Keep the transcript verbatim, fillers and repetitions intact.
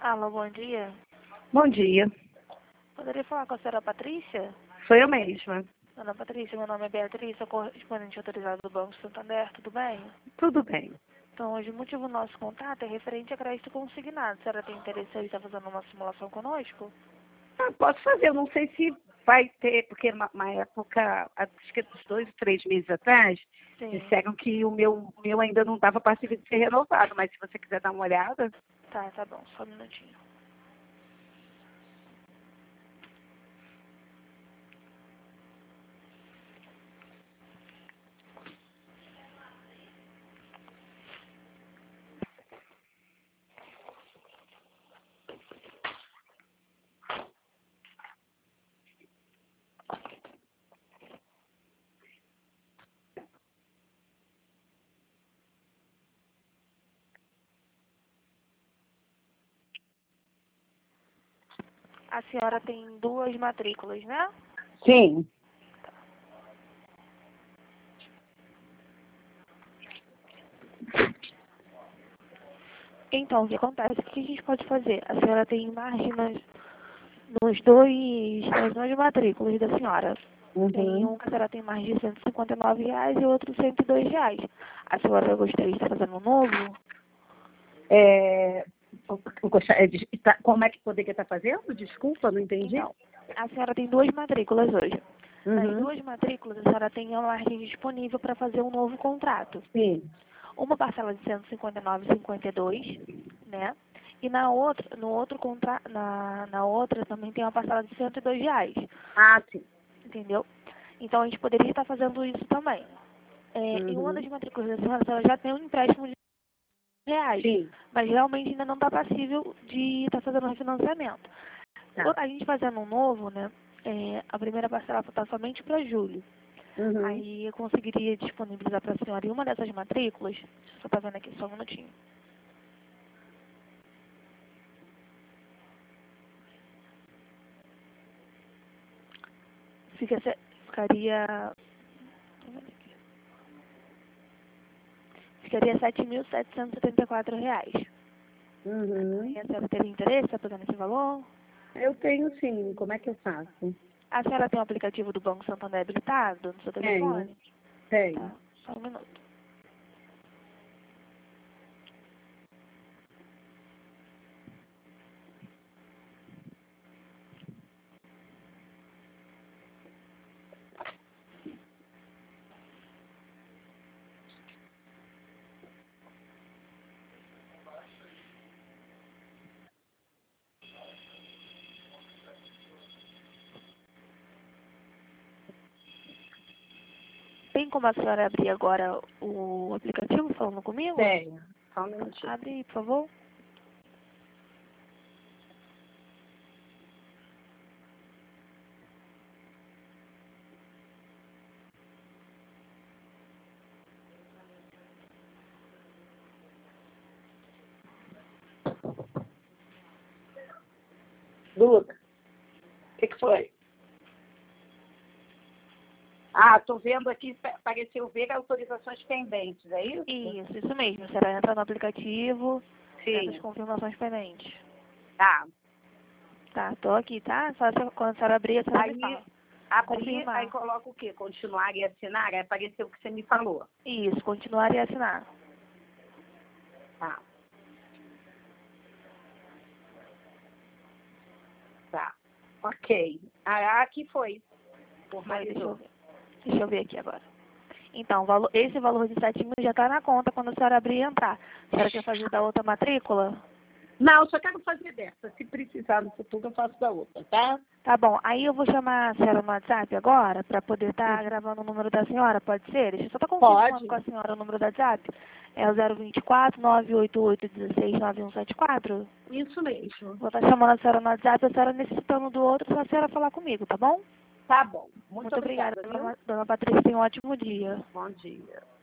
Alô, bom dia. Bom dia. Poderia falar com a senhora Patrícia? Sou eu mesma. Dona Patrícia, meu nome é Beatriz, sou correspondente autorizada do Banco Santander, tudo bem? Tudo bem. Então, hoje o motivo do nosso contato é referente a crédito consignado. A senhora tem interesse em estar fazendo uma simulação conosco? Ah, posso fazer, eu não sei se vai ter, porque uma, uma época, acho que uns dois, três meses atrás, Sim. disseram que o meu, o meu ainda não estava passível de ser renovado, mas se você quiser dar uma olhada. Tá, tá bom, só um minutinho. A senhora tem duas matrículas, né? Sim. Então, o que acontece? O que a gente pode fazer? A senhora tem margem nas, nos dois, nas duas matrículas da senhora. Tem Uhum. um que a senhora tem mais de cento e cinquenta e nove reais e outro cento e dois reais. A senhora gostaria de estar fazendo um novo? É, eu- eu gostaria de- tá- como é que poderia estar fazendo? Desculpa, não entendi. Então, a senhora tem duas matrículas hoje. Nas Uhum. duas matrículas, a senhora tem a margem disponível para fazer um novo contrato. Sim. Uma parcela de cento e cinquenta e nove reais e cinquenta e dois centavos, né? E na outra, no outro contra, na, na outra também tem uma parcela de cento e dois reais, Ah, sim. entendeu? Então a gente poderia estar fazendo isso também. É, em uma das Uhum. matrículas da senhora, a senhora já tem um empréstimo de reais, Sim. mas realmente ainda não está passível de estar fazendo refinanciamento. Tá. A gente fazendo um novo, né? É, a primeira parcela está somente para julho. Uhum. Aí eu conseguiria disponibilizar para a senhora em uma dessas matrículas. Você está vendo aqui só um minutinho. Fica, ficaria. Ficaria sete mil setecentos e setenta e quatro reais. Uhum. E a senhora teria interesse em pagando esse valor? Eu tenho sim. Como é que eu faço? A senhora tem o aplicativo do Banco Santander habilitado no seu Tenho. telefone? Tenho. Tá, só um minuto. Tem como a senhora abrir agora o aplicativo falando comigo? Tenho. Só um minutinho. Abre aí, por favor. Duda, o que, que foi? Ah, estou vendo aqui, pa- apareceu ver autorizações pendentes, é isso? Isso, isso mesmo. A senhora entra no aplicativo, nessas Sim. confirmações pendentes. Tá. Tá, tô aqui, tá? Só se, quando a senhora abrir, a senhora me Aí, fala. abrir, aí Confirmar. coloca o quê? Continuar e assinar? Aí apareceu o que você me falou. Isso, continuar e assinar. Tá. Tá. Ok. Ah, aqui foi. Aí, deixa eu Formalizou. ver. Deixa eu ver aqui agora. Então, o valor, esse valor de sete mil já está na conta quando a senhora abrir e entrar. A senhora quer fazer da outra matrícula? Não, só quero fazer dessa. Se precisar no futuro, eu faço da outra, tá? Tá bom. Aí eu vou chamar a senhora no WhatsApp agora para poder estar Uhum. gravando o número da senhora, pode ser? Deixa eu só estar confirmando com Pode. a senhora o número do WhatsApp. É o zero vinte e quatro, nove oito oito, um seis, nove um sete quatro? Isso mesmo. Vou estar chamando a senhora no WhatsApp, a senhora necessitando do outro, só a senhora falar comigo, tá bom? Tá bom. Muito Muito obrigada, obrigada, viu? dona dona Patrícia. Tenha um ótimo dia. Bom dia.